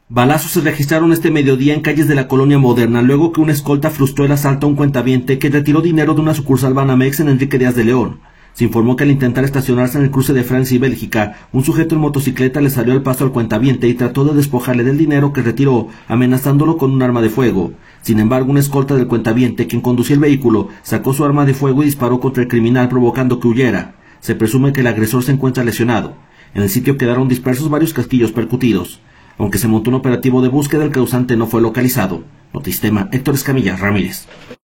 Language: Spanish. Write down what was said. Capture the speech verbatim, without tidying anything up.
Balazos se registraron este mediodía en calles de la colonia Moderna, luego que una escolta frustró el asalto a un cuentaviente que retiró dinero de una sucursal Banamex en Enrique Díaz de León. Se informó que al intentar estacionarse en el cruce de Francia y Bélgica, un sujeto en motocicleta le salió al paso al cuentaviente y trató de despojarle del dinero que retiró, amenazándolo con un arma de fuego. Sin embargo, una escolta del cuentaviente, quien conducía el vehículo, sacó su arma de fuego y disparó contra el criminal, provocando que huyera. Se presume que el agresor se encuentra lesionado. En el sitio quedaron dispersos varios casquillos percutidos. Aunque se montó un operativo de búsqueda, el causante no fue localizado. Notistema, Héctor Escamilla Ramírez.